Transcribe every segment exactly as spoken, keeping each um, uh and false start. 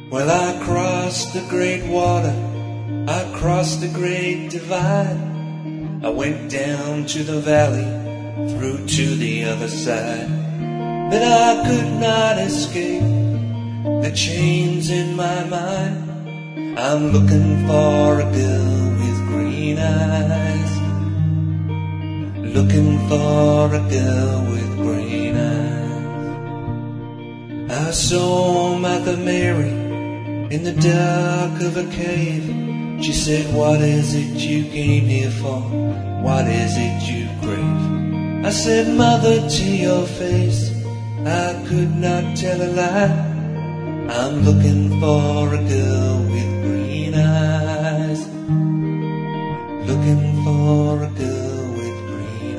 Well, I crossed the great water, I crossed the great divide. I went down to the valley, through to the other side. But I could not escape the chains in my mind. I'm looking for a girl with green eyes, looking for a girl with green eyes. I saw Mother Mary in the dark of a cave. She said, what is it you came here for? What is it you crave? I said, Mother, to your face I could not tell a lie. I'm looking for a girl with green eyes, looking for a girl with green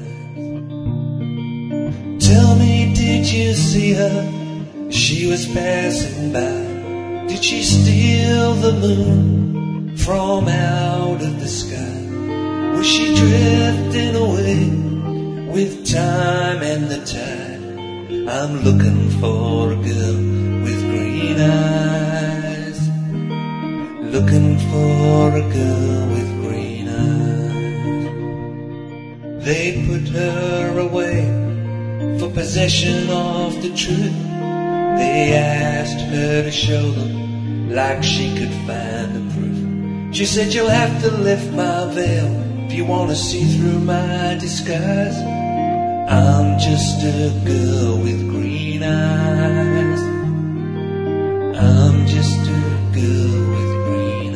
eyes. Tell me, did you see her? She was passing by. Did she steal the moon from out of the sky? Was she drifting away with time and the tide? I'm looking for a girl with green eyes, looking for a girl with green eyes. They put her away for possession of the truth. They asked her to show them like she could find the proof. She said, you'll have to lift my veil if you want to see through my disguise. I'm just a girl with green eyes, I'm just a girl with green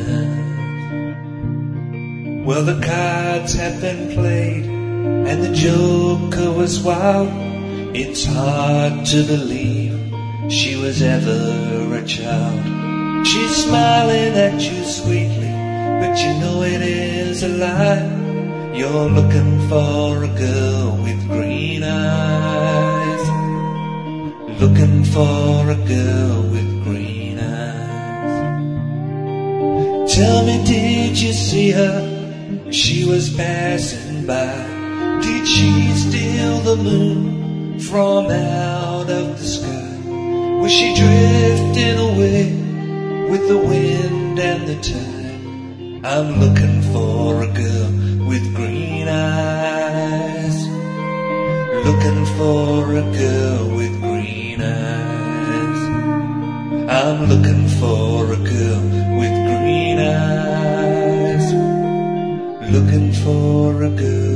eyes. Well, the cards have been played and the joker was wild. It's hard to believe she was ever a child. She's smiling at you sweetly, but you know it is a lie. You're looking for a girl with green eyes, looking for a girl with green eyes. Tell me, did you see her? She was passing by. Did she steal the moon from out of the sky? Was she drifting away with the wind and the tide? I'm looking for a girl with green eyes, looking for a girl with green eyes. I'm looking for a girl with green eyes, looking for a girl